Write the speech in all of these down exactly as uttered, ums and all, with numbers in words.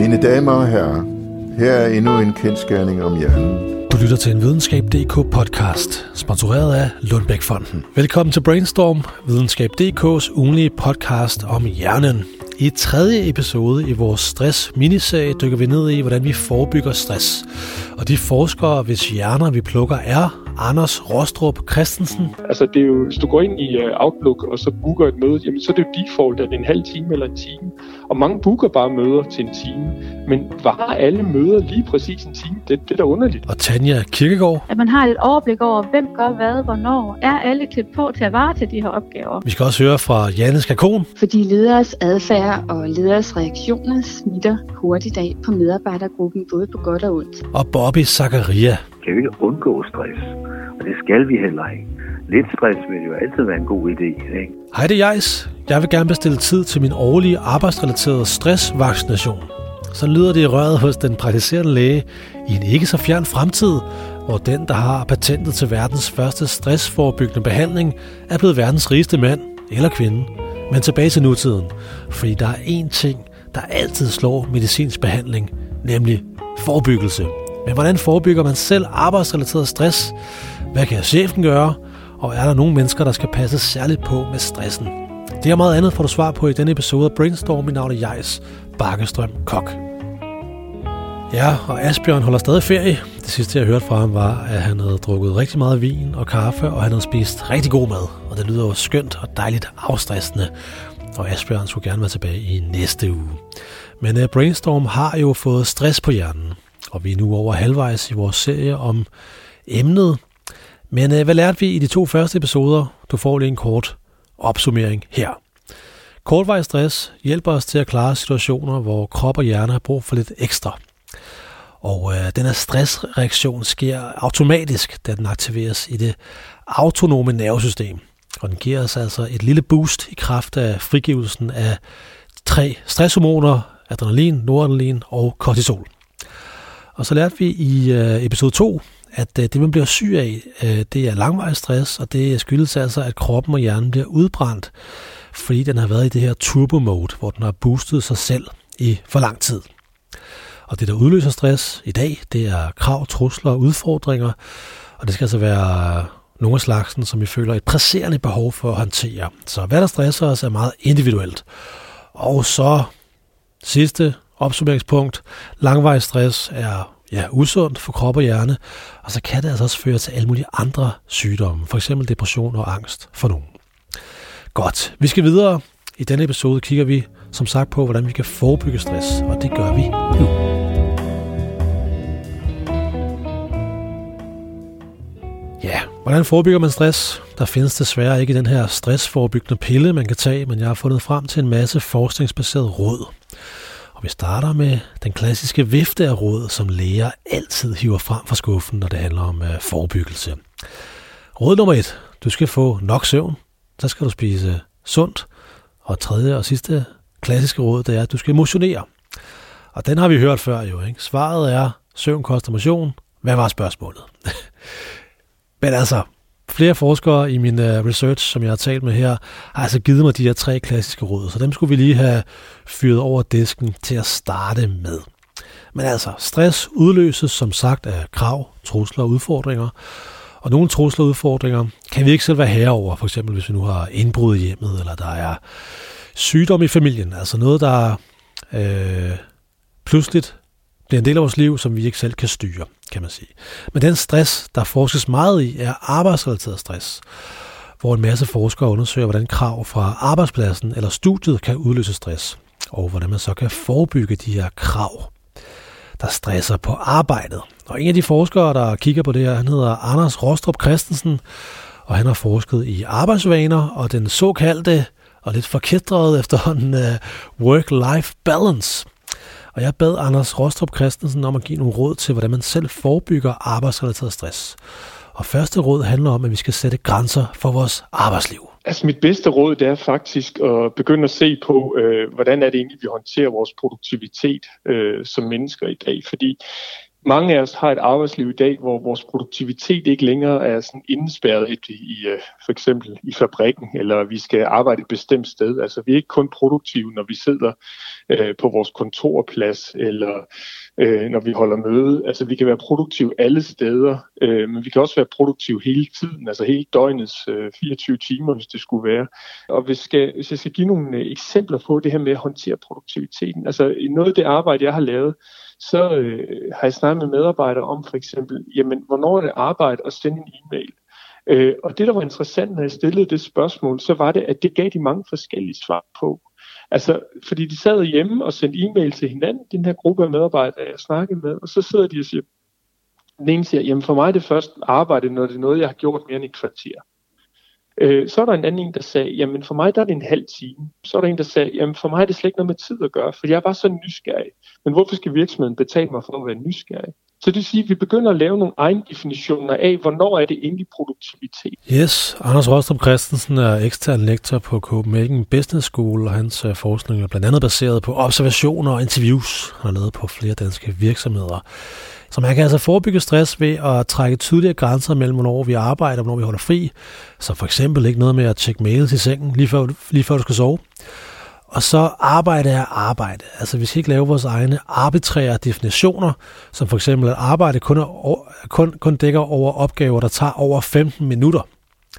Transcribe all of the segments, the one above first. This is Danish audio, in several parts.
Mine damer og herrer, her er endnu en kendsgerning om hjernen. Du lytter til en Videnskab punktum d k podcast, sponsoreret af Lundbeck-fonden. Velkommen til Brainstorm, Videnskab punktum d k's ugenlige podcast om hjernen. I tredje episode i vores stress-miniserie dykker vi ned i, hvordan vi forebygger stress. Og de forskere, hvis hjerner vi plukker, er Anders Rostrup Christensen. Altså det er jo, hvis du går ind i Outlook og så booker et møde, jamen så er det jo default, at det er en halv time eller en time. Og mange booker bare møder til en time. Men varer alle møder lige præcis en time? Det, det er da underligt. Og Tanja Kirkegaard. At man har et overblik over, hvem gør hvad, hvornår. Er alle klædt på til at vare til de her opgaver? Vi skal også høre fra Janne Skakon. Fordi lederes adfærd og lederes reaktioner smitter hurtigt af på medarbejdergruppen, både på godt og ondt. Og Bobby Zakaria. Kan vi ikke undgå stress? Og det skal vi heller ikke. Lidt stress vil jo altid være en god idé, ikke? Hej, det er Jais. Jeg vil gerne bestille tid til min årlige arbejdsrelaterede stressvaccination. Så lyder det i røret hos den praktiserende læge i en ikke så fjern fremtid, hvor den, der har patentet til verdens første stressforebyggende behandling, er blevet verdens rigeste mand eller kvinde. Men tilbage til nutiden, fordi der er én ting, der altid slår medicinsk behandling, nemlig forebyggelse. Men hvordan forebygger man selv arbejdsrelateret stress? Hvad kan chefen gøre? Og er der nogle mennesker, der skal passe særligt på med stressen? Det og meget andet får du svar på i denne episode af Brainstorm. Mit navn er Jais Bakkestrøm Kok. Ja, og Asbjørn holder stadig ferie. Det sidste, jeg hørte fra ham, var, at han havde drukket rigtig meget vin og kaffe, og han havde spist rigtig god mad. Og det lyder jo skønt og dejligt afstressende. Og Asbjørn skulle gerne være tilbage i næste uge. Men uh, Brainstorm har jo fået stress på hjernen. Og vi er nu over halvvejs i vores serie om emnet. Men uh, hvad lærte vi i de to første episoder? Du får lige en kort opsummering her. Kortvarig stress hjælper os til at klare situationer, hvor krop og hjerne har brug for lidt ekstra. Og øh, den her stressreaktion sker automatisk, da den aktiveres i det autonome nervesystem. Og den giver os altså et lille boost i kraft af frigivelsen af tre stresshormoner, adrenalin, noradrenalin og kortisol. Og så lærte vi i øh, episode to, at øh, det man bliver syg af, øh, det er langvarig stress, og det skyldes altså, at kroppen og hjernen bliver udbrændt, fordi den har været i det her turbo-mode, hvor den har boostet sig selv i for lang tid. Og det, der udløser stress i dag, det er krav, trusler og udfordringer, og det skal altså være nogle af slagsen, som vi føler et presserende behov for at håndtere. Så hvad der stresser os, er meget individuelt. Og så sidste opsummeringspunkt, langvarig stress er ja, usundt for krop og hjerne, og så kan det altså også føre til alle mulige andre sygdomme, for eksempel depression og angst for nogen. Godt, vi skal videre. I denne episode kigger vi som sagt på, hvordan vi kan forebygge stress, og det gør vi nu. Ja, hvordan forebygger man stress? Der findes desværre ikke den her stressforebyggende pille, man kan tage, men jeg har fundet frem til en masse forskningsbaseret råd. Og vi starter med den klassiske vifte af råd, som læger altid hiver frem fra skuffen, når det handler om uh, forebyggelse. Råd nummer et. Du skal få nok søvn. Så skal du spise sundt. Og tredje og sidste klassiske råd, det er, at du skal motionere. Og den har vi hørt før jo, ikke? Svaret er, søvn koster motion. Hvad var spørgsmålet? Men altså, flere forskere i min research, som jeg har talt med her, har altså givet mig de her tre klassiske råd. Så dem skulle vi lige have fyret over disken til at starte med. Men altså, stress udløses som sagt af krav, trusler og udfordringer. Og nogle trusler og udfordringer kan vi ikke selv være herre over. For eksempel hvis vi nu har indbrud i hjemmet, eller der er sygdom i familien. Altså noget, der øh, pludseligt bliver en del af vores liv, som vi ikke selv kan styre, kan man sige. Men den stress, der forskes meget i, er arbejdsrelateret stress, hvor en masse forskere undersøger, hvordan krav fra arbejdspladsen eller studiet kan udløse stress, og hvordan man så kan forebygge de her krav, der stresser på arbejdet. Og en af de forskere, der kigger på det her, han hedder Anders Rostrup Christensen, og han har forsket i arbejdsvaner og den såkaldte og lidt forkædrede efterhånden uh, work-life balance. Og jeg bad Anders Rostrup Christensen om at give nogle råd til, hvordan man selv forebygger arbejdsrelateret stress. Og første råd handler om, at vi skal sætte grænser for vores arbejdsliv. Altså mit bedste råd, det er faktisk at begynde at se på, øh, hvordan er det egentlig, vi håndterer vores produktivitet øh, som mennesker i dag. Fordi mange af os har et arbejdsliv i dag, hvor vores produktivitet ikke længere er sådan indespærret i, i for eksempel i fabrikken, eller vi skal arbejde et bestemt sted. Altså vi er ikke kun produktive, når vi sidder øh, på vores kontorplads, eller øh, når vi holder møde. Altså vi kan være produktive alle steder, øh, men vi kan også være produktive hele tiden, altså hele døgnets øh, fireogtyve timer, hvis det skulle være. Og hvis, skal, hvis jeg skal give nogle øh, eksempler på det her med at håndtere produktiviteten, altså i noget af det arbejde, jeg har lavet, så øh, har jeg snakket med medarbejdere om for eksempel, jamen, hvornår er det arbejde at sende en e-mail? Øh, og det, der var interessant, når jeg stillede det spørgsmål, så var det, at det gav de mange forskellige svar på. Altså, fordi de sad hjemme og sendte e-mail til hinanden, den her gruppe af medarbejdere, jeg snakkede med, og så sidder de og siger, den ene siger, jamen for mig er det først arbejde, når det er noget, jeg har gjort mere end et kvarter. Øh, så er der en anden en, der sagde, jamen for mig der er det en halv time. Så er der en, der sagde, jamen for mig er det slet ikke noget med tid at gøre, for jeg er bare så nysgerrig. Men hvorfor skal virksomheden betale mig for at være nysgerrig? Så det vil sige, at vi begynder at lave nogle egne definitioner af, hvornår er det egentlig produktivitet. Yes, Anders Rostrup Christensen er ekstern lektor på Copenhagen Business School, og hans forskning er blandt andet baseret på observationer og interviews, han har lavet på flere danske virksomheder. Så man kan altså forebygge stress ved at trække tydeligere grænser mellem, hvornår vi arbejder og hvornår vi holder fri. Så for eksempel ikke noget med at tjekke mails i sengen, lige før, lige før du skal sove. Og så arbejde er arbejde. Altså vi skal ikke lave vores egne arbitrære definitioner, som for eksempel at arbejde kun, er, kun, kun dækker over opgaver, der tager over femten minutter.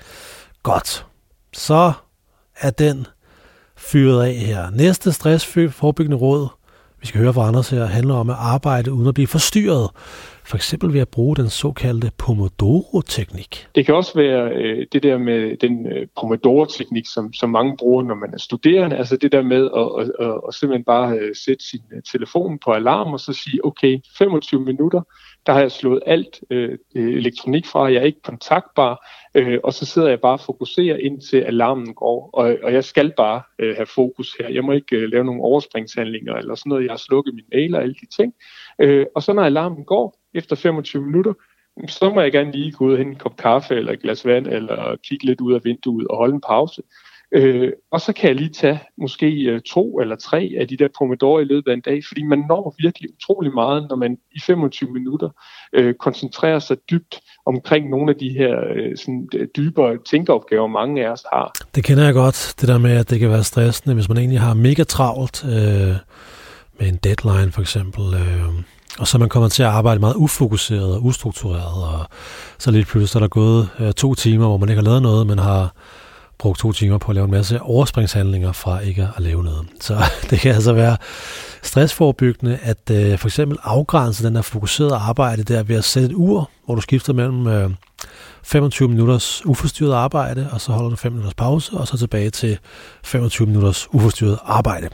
Godt. Så er den fyret af her. Næste stressforebyggende råd, vi skal høre fra Anders her, handler om at arbejde uden at blive forstyrret. For eksempel ved at bruge den såkaldte Pomodoro-teknik. Det kan også være øh, det der med den øh, Pomodoro-teknik, som, som mange bruger, når man er studerende. Altså det der med at, at, at, at simpelthen bare øh, sætte sin øh, telefon på alarm og så sige, okay, femogtyve minutter, der har jeg slået alt øh, elektronik fra, jeg er ikke kontaktbar, øh, og så sidder jeg bare og fokuserer indtil alarmen går, og, og jeg skal bare øh, have fokus her. Jeg må ikke øh, lave nogle overspringshandlinger eller sådan noget, jeg har slukket min mail og alle de ting. Øh, og så når alarmen går, efter femogtyve minutter, så må jeg gerne lige gå ud og hente en kop kaffe eller et glas vand, eller kigge lidt ud af vinduet og holde en pause. Øh, og så kan jeg lige tage måske øh, to eller tre af de der Pomodoro i løbet af en dag, fordi man når virkelig utrolig meget, når man i femogtyve minutter øh, koncentrerer sig dybt omkring nogle af de her øh, sådan, dybere tænkeopgaver, mange af os har. Det kender jeg godt, det der med, at det kan være stressende, hvis man egentlig har mega travlt øh, med en deadline for eksempel, øh, og så man kommer til at arbejde meget ufokuseret og ustruktureret, og så lidt pludselig er der gået øh, to timer, hvor man ikke har lavet noget, men har brugt to timer på at lave en masse overspringshandlinger fra ikke at lave noget. Så det kan altså være stressforebyggende at øh, for eksempel afgrænse den der fokuserede arbejde der ved at sætte et ur, hvor du skifter mellem øh, femogtyve minutters uforstyrret arbejde, og så holder du fem minutters pause, og så tilbage til femogtyve minutters uforstyrret arbejde.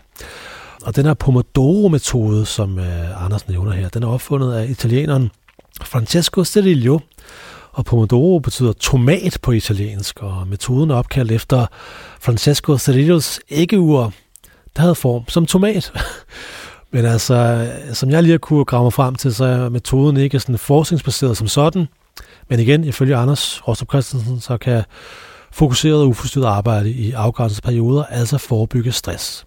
Og den her Pomodoro-metode, som øh, Anders nævner her, den er opfundet af italieneren Francesco Cirillo. Og Pomodoro betyder tomat på italiensk, og metoden er opkaldt efter Francesco Cirillos æggeur, der havde form som tomat. Men altså, som jeg lige har kunne grave mig frem til, så er metoden ikke sådan forskningsbaseret som sådan. Men igen, ifølge Anders Rostrup Christensen, så kan fokuseret og uforstyrret arbejde i afgrænsede perioder altså forebygge stress.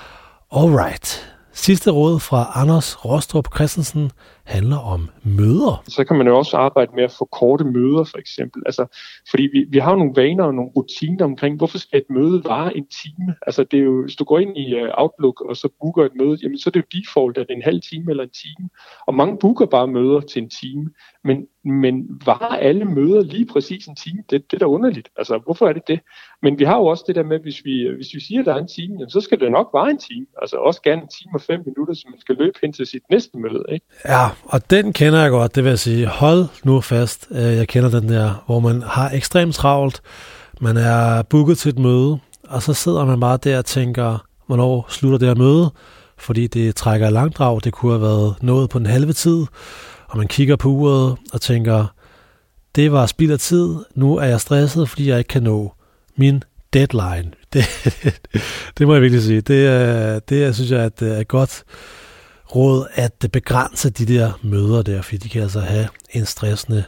Alright. Sidste råd fra Anders Rostrup Christensen handler om møder. Så kan man jo også arbejde med at få korte møder, for eksempel. Altså, fordi vi, vi har nogle vaner og nogle rutiner omkring, hvorfor skal et møde vare en time? Altså, det er jo, hvis du går ind i uh, Outlook og så booker et møde, jamen, så er det jo default, at det er en halv time eller en time. Og mange booker bare møder til en time. Men, men varer alle møder lige præcis en time? Det, det er da underligt. Altså, hvorfor er det det? Men vi har jo også det der med, hvis vi, hvis vi siger, at der er en time, jamen, så skal det nok vare en time. Altså også gerne en time og fem minutter, så man skal løbe hen til sit næste møde, ikke? Ja, og den kender jeg godt, det vil jeg sige. Hold nu fast. Jeg kender den der, hvor man har ekstremt travlt. Man er booket til et møde, og så sidder man bare der og tænker, hvornår slutter det her møde? Fordi det trækker i langdrag. Det kunne have været nået på en halve tid. Og man kigger på uret og tænker, det var spild af tid. Nu er jeg stresset, fordi jeg ikke kan nå min deadline. Det, det, det må jeg virkelig sige. Det, det synes jeg er et godt råd at begrænse de der møder der, fordi de kan altså have en stressende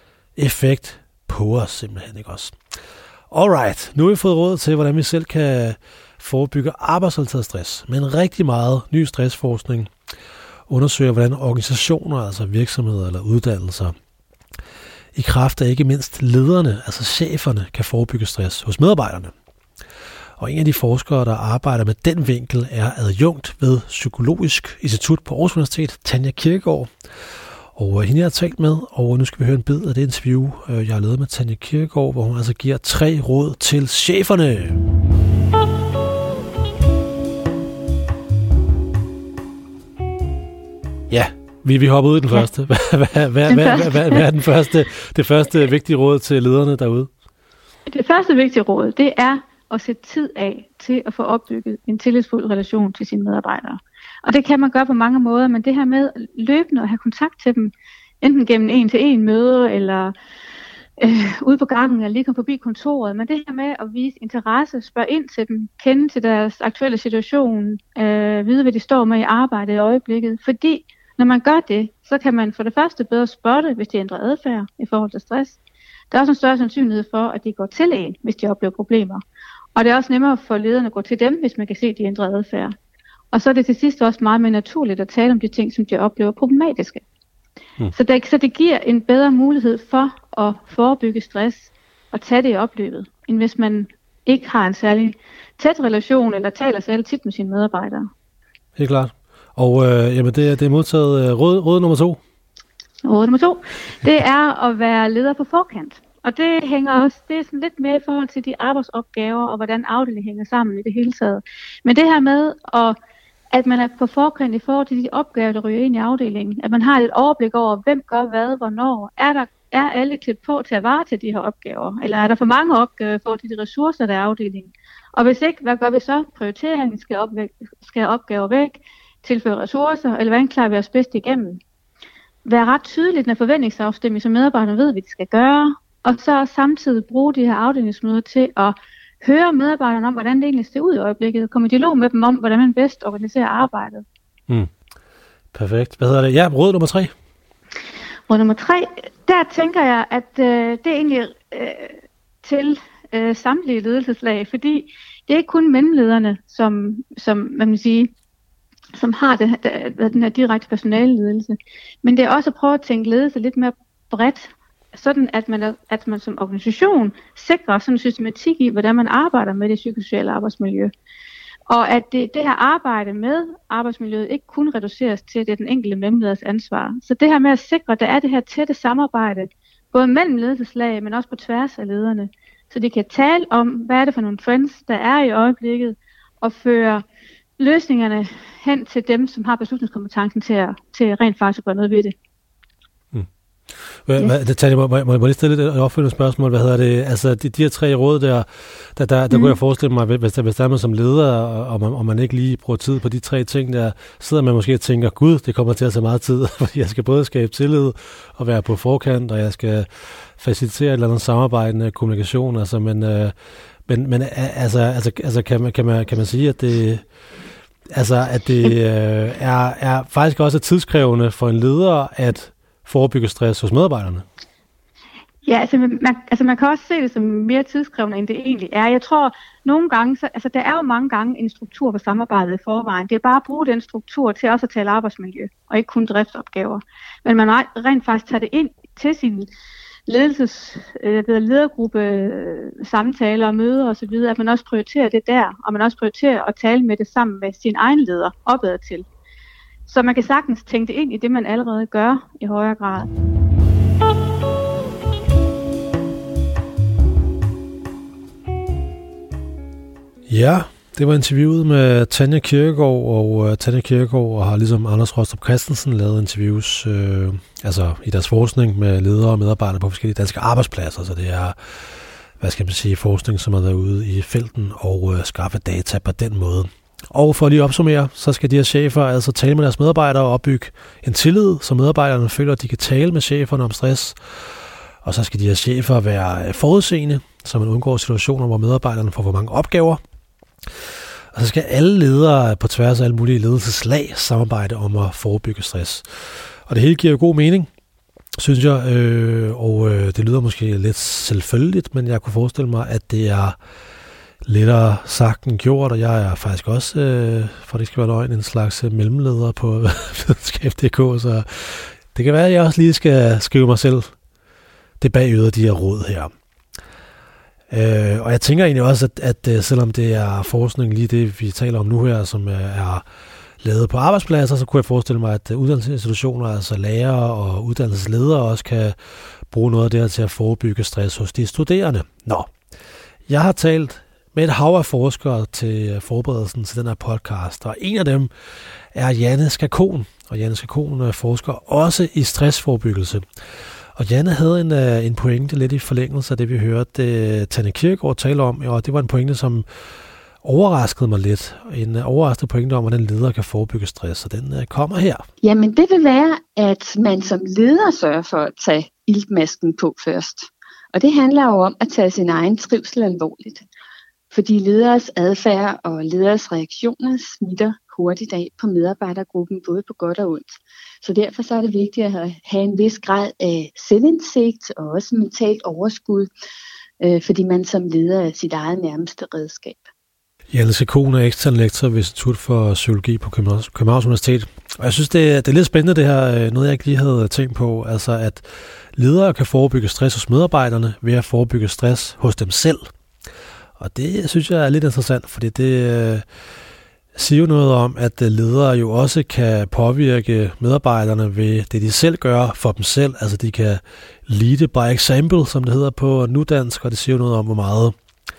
effekt på os simpelthen, ikke også? Alright, nu har vi fået råd til, hvordan vi selv kan forebygge arbejdsrelateret stress, men rigtig meget ny stressforskning. undersøger, hvordan organisationer, altså virksomheder eller uddannelser, i kraft af ikke mindst lederne, altså cheferne, kan forebygge stress hos medarbejderne. Og en af de forskere, der arbejder med den vinkel, er adjunkt ved Psykologisk Institut på Aarhus Universitet, Tanja Kirkegaard. Og hende jeg har talt med, og nu skal vi høre en bid af det interview, jeg har lavet med Tanja Kirkegaard, hvor hun altså giver tre råd til cheferne. Ja, vi, vi hopper ud i den ja. første. Hvad, hvad, hvad, hvad, hvad, hvad, hvad er den første, det første vigtige råd til lederne derude? Det første vigtige råd, det er at sætte tid af til at få opbygget en tillidsfuld relation til sine medarbejdere. Og det kan man gøre på mange måder, men det her med løbende at have kontakt til dem, enten gennem en-til-en møder, eller øh, ude på gangen, eller lige komme forbi kontoret, men det her med at vise interesse, spørge ind til dem, kende til deres aktuelle situation, øh, vide, hvad de står med i arbejdet i øjeblikket. Fordi når man gør det, så kan man for det første bedre spotte, hvis de ændrer adfærd i forhold til stress. Der er også en større sandsynlighed for, at de går til en, hvis de oplever problemer. Og det er også nemmere for lederne at gå til dem, hvis man kan se, at de ændrer adfærd. Og så er det til sidst også meget mere naturligt at tale om de ting, som de oplever problematiske. Hmm. Så, det, så det giver en bedre mulighed for at forebygge stress og tage det i opløbet, end hvis man ikke har en særlig tæt relation eller taler særlig tit med sine medarbejdere. Helt klart. Og øh, jamen det, det er modtaget øh, råd, råd nummer to. Råd nummer to, det er at være leder på forkant. Og det hænger også, det er sådan lidt mere i forhold til de arbejdsopgaver og hvordan afdelingen hænger sammen i det hele taget. Men det her med, at, at man er på forkant i forhold til de opgaver, der ryger ind i afdelingen, at man har et overblik over, hvem gør hvad, hvornår, er der er alle klædt på til at varetage de her opgaver, eller er der for mange opgaver i forhold til de ressourcer, der er i afdelingen. Og hvis ikke, hvad gør vi så? Prioriteringen skal, opvæk, skal opgaver væk, tilføre ressourcer, eller hvordan klarer vi os bedst igennem? Være ret tydeligt, når forventningsafstemning, så medarbejderne ved, hvad de skal gøre, og så samtidig bruge de her afdelingsmøder til at høre medarbejderne om, hvordan det egentlig ser ud i øjeblikket, komme i dialog med dem om, hvordan man bedst organiserer arbejdet. Mm. Perfekt. Hvad hedder det? Ja, råd nummer tre. Råd nummer tre, der tænker jeg, at øh, det er egentlig øh, til øh, samtlige ledelseslag, fordi det er ikke kun mellemlederne, som, som man vil sige, som har det, der, den her direkte personaleledelse, men det er også at prøve at tænke ledelse lidt mere bredt, sådan at man, at man som organisation sikrer sådan en systematik i, hvordan man arbejder med det psykosociale arbejdsmiljø. Og at det, det her arbejde med arbejdsmiljøet ikke kun reduceres til, det er den enkelte mellemleders ansvar. Så det her med at sikre, at der er det her tætte samarbejde, både mellem ledelseslag, men også på tværs af lederne, så de kan tale om, hvad er det for nogle trends, der er i øjeblikket, og føre løsningerne hen til dem, som har beslutningskompetencen til at, til rent faktisk at gøre noget ved det. Hvad, yes. Tanja, må, må, må jeg lige stille et opfølgende spørgsmål? Hvad hedder det? Altså, de, de her tre råd der, der, der, der mm. kunne jeg forestille mig, hvis der, hvis der er man som leder, og man, og man ikke lige bruger tid på de tre ting, der sidder man måske og tænker, gud, det kommer til at tage meget tid, fordi jeg skal både skabe tillid og være på forkant, og jeg skal facilitere et eller andet samarbejdende kommunikation, altså, men, øh, men, men altså, altså, altså kan, man, kan, man, kan man sige, at det, altså, at det øh, er, er faktisk også tidskrævende for en leder, at forebygge stress hos medarbejderne? Ja, altså man, altså man kan også se det som mere tidskrævende, end det egentlig er. Jeg tror, nogle gange, så, altså der er jo mange gange en struktur for samarbejdet i forvejen. Det er bare at bruge den struktur til også at tale arbejdsmiljø, og ikke kun driftsopgaver. Men man rent faktisk tager det ind til sin ledelses, øh, ledergruppe, øh, samtaler og møder osv., at man også prioriterer det der, og man også prioriterer at tale med det sammen med sin egen leder opad til. Så man kan sagtens tænke det ind i det, man allerede gør i højere grad. Ja, det var interviewet med Tanja Kirkegaard, og uh, Tanja Kirkegaard har ligesom Anders Rostrup Christensen lavet interviews øh, altså i deres forskning med ledere og medarbejdere på forskellige danske arbejdspladser, så det er, hvad skal man sige, forskning, som er derude i felten og uh, skaffe data på den måde. Og for at lige opsummere, så skal de her chefer altså tale med deres medarbejdere og opbygge en tillid, så medarbejderne føler, at de kan tale med cheferne om stress. Og så skal de her chefer være forudseende, så man undgår situationer, hvor medarbejderne får for mange opgaver. Og så skal alle ledere på tværs af alle mulige ledelseslag samarbejde om at forebygge stress. Og det hele giver jo god mening, synes jeg, øh, og øh, det lyder måske lidt selvfølgeligt, men jeg kunne forestille mig, at det er lettere sagt end gjort, og jeg er faktisk også, øh, for det skal være løgn, en slags mellemleder på videnskab punktum d k, så det kan være, at jeg også lige skal skrive mig selv det bagøder de her råd her. Øh, og jeg tænker egentlig også, at, at selvom det er forskning lige det, vi taler om nu her, som er lavet på arbejdspladser, så kunne jeg forestille mig, at uddannelsesinstitutioner, altså lærere og uddannelsesledere også kan bruge noget af det her til at forebygge stress hos de studerende. Nå, jeg har talt med et hav af forskere til forberedelsen til den her podcast, og en af dem er Janne Skakon, og Janne Skakon forsker også i stressforebyggelse. Og Janne havde en, en pointe lidt i forlængelse af det, vi hørte Tanne Kirkegaard tale om, og det var en pointe, som overraskede mig lidt. En overraskende pointe om, hvordan ledere kan forebygge stress, og den kommer her. Jamen det vil være, at man som leder sørger for at tage iltmasken på først. Og det handler jo om at tage sin egen trivsel alvorligt. Fordi lederes adfærd og lederes reaktioner smitter hurtigt af på medarbejdergruppen, både på godt og ondt. Så derfor så er det vigtigt at have en vis grad af selvindsigt og også mentalt overskud, øh, fordi man som leder er sit eget nærmeste redskab. Janne Skakon er ekstern lektor ved Institut for Psykologi på Københavns Universitet. Og jeg synes, det er, det er lidt spændende det her, noget jeg ikke lige havde tænkt på, altså at ledere kan forebygge stress hos medarbejderne ved at forebygge stress hos dem selv. Og det synes jeg er lidt interessant, fordi det øh, siger jo noget om, at ledere jo også kan påvirke medarbejderne ved det, de selv gør for dem selv. Altså de kan lead by example, som det hedder på nudansk, og det siger jo noget om, hvor meget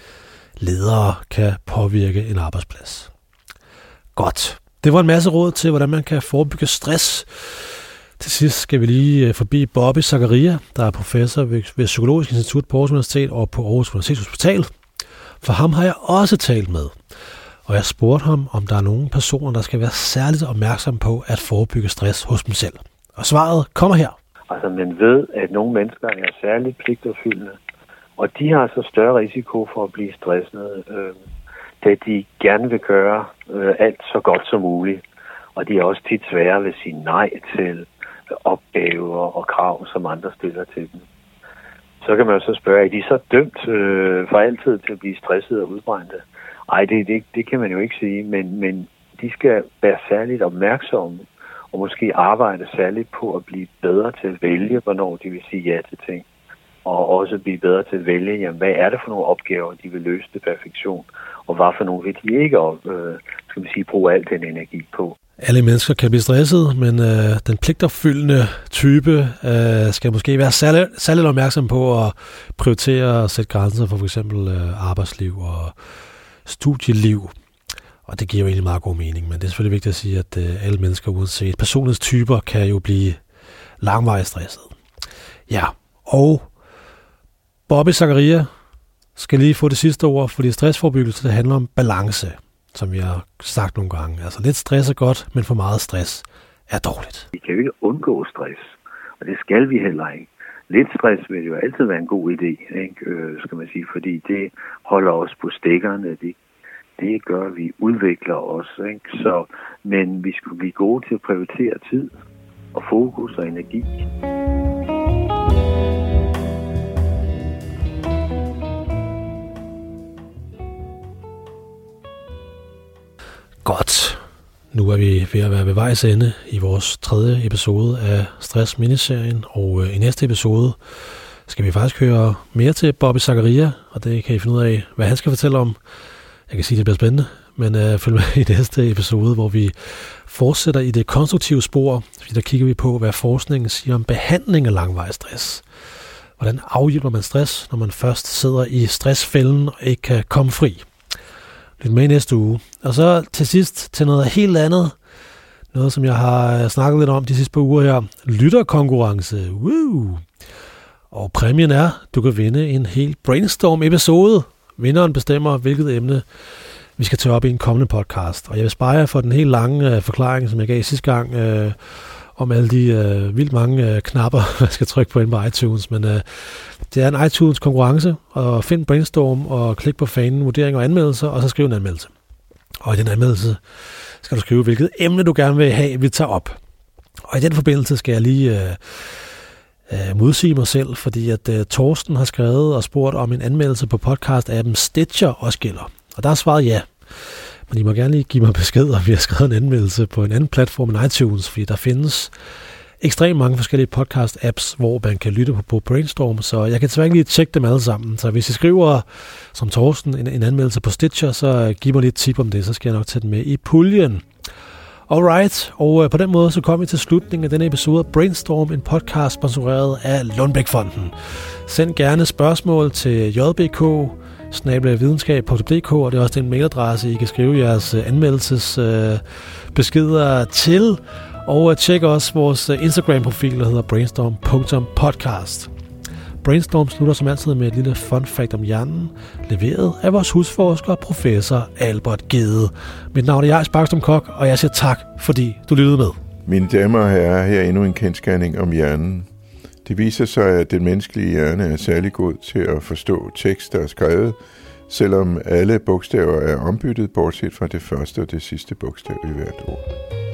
ledere kan påvirke en arbejdsplads. Godt. Det var en masse råd til, hvordan man kan forebygge stress. Til sidst skal vi lige forbi Bobby Zachariah, der er professor ved Psykologisk Institut på Aarhus Universitet og på Aarhus Universitetshospital. For ham har jeg også talt med. Og jeg spurgte ham, om der er nogle personer, der skal være særligt opmærksomme på at forebygge stress hos dem selv. Og svaret kommer her. Altså man ved, at nogle mennesker er særligt pligtopfyldende, og de har så større risiko for at blive stressede, øh, da de gerne vil gøre øh, alt så godt som muligt. Og de er også tit svære ved at sige nej til opgaver og krav, som andre stiller til dem. Så kan man jo så spørge, er de så dømt øh, for altid til at blive stresset og udbrændte? Ej, det, det, det kan man jo ikke sige, men, men de skal være særligt opmærksomme og måske arbejde særligt på at blive bedre til at vælge, hvornår de vil sige ja til ting. Og også blive bedre til at vælge, jamen, hvad er det for nogle opgaver, de vil løse til perfektion, og hvad for nogle vil de ikke øh, skal man sige, bruge al den energi på. Alle mennesker kan blive stresset, men øh, den pligtopfyldende type øh, skal måske være særlig, særligt opmærksom på at prioritere og sætte grænser for f.eks. Øh, arbejdsliv og studieliv. Og det giver jo egentlig meget god mening, men det er selvfølgelig vigtigt at sige, at øh, alle mennesker uanset personlighedstyper kan jo blive langvarigt stresset. Ja, og Bobby Zachariah skal lige få det sidste ord, fordi stressforebyggelse det handler om balance, som vi har sagt nogle gange. Altså lidt stress er godt, men for meget stress er dårligt. Vi kan jo ikke undgå stress, og det skal vi heller ikke. Lidt stress vil jo altid være en god idé, ikke? Øh, skal man sige, fordi det holder os på stikkerne, det, det gør, at vi udvikler os. Ikke? Så, men vi skal blive gode til at prioritere tid og fokus og energi. Godt. Nu er vi ved at være ved vejs ende i vores tredje episode af Stress-miniserien, og i næste episode skal vi faktisk høre mere til Bobby Zachariah, og det kan I finde ud af, hvad han skal fortælle om. Jeg kan sige, at det bliver spændende, men uh, følg med i næste episode, hvor vi fortsætter i det konstruktive spor, fordi der kigger vi på, hvad forskningen siger om behandling af langvarig stress. Hvordan afhjælper man stress, når man først sidder i stressfælden og ikke kan komme fri? Lidt med i næste uge. Og så til sidst til noget helt andet. Noget, som jeg har snakket lidt om de sidste par uger her. Lytterkonkurrence. Woo! Og præmien er, du kan vinde en hel brainstorm-episode. Vinderen bestemmer, hvilket emne vi skal tage op i en kommende podcast. Og jeg vil spare jer for den helt lange uh, forklaring, som jeg gav sidste gang, uh, om alle de uh, vildt mange uh, knapper, jeg skal trykke på inde på iTunes. Men uh, det er en iTunes-konkurrence, og find Brainstorm og klik på fanen, vurdering og anmeldelser, og så skriv en anmeldelse. Og i den anmeldelse skal du skrive, hvilket emne du gerne vil have, vi tager op. Og i den forbindelse skal jeg lige uh, Jeg må udsige mig selv, fordi at uh, Torsten har skrevet og spurgt om en anmeldelse på podcast-appen Stitcher også gælder. Og der er svaret ja. Men I må gerne lige give mig besked, om vi har skrevet en anmeldelse på en anden platform end iTunes, fordi der findes ekstremt mange forskellige podcast-apps, hvor man kan lytte på, på Brainstorm, så jeg kan desværre lige tjekke dem alle sammen. Så hvis I skriver som Torsten en, en anmeldelse på Stitcher, så giv mig lidt tip om det, så skal jeg nok tage den med i puljen. Alright, og på den måde så kommer vi til slutningen af denne episode af Brainstorm, en podcast sponsoreret af Lundbeck-fonden. Send gerne spørgsmål til j b k snabel-a videnskab punktum d k, og det er også den mailadresse, I kan skrive jeres anmeldelsesbeskeder til. Og tjek også vores Instagram-profil, der hedder brainstorm punktum podcast. Brainstorm slutter som altid med et lille fun fact om hjernen, leveret af vores husforsker, professor Albert Gede. Mit navn er Jais Bakstrøm Kok, og jeg siger tak, fordi du lyttede med. Mine damer og herrer, her er endnu en kendsgerning om hjernen. Det viser sig, at den menneskelige hjerne er særlig god til at forstå tekst, der er skrevet, selvom alle bogstaver er ombyttet, bortset fra det første og det sidste bogstav i hvert ord.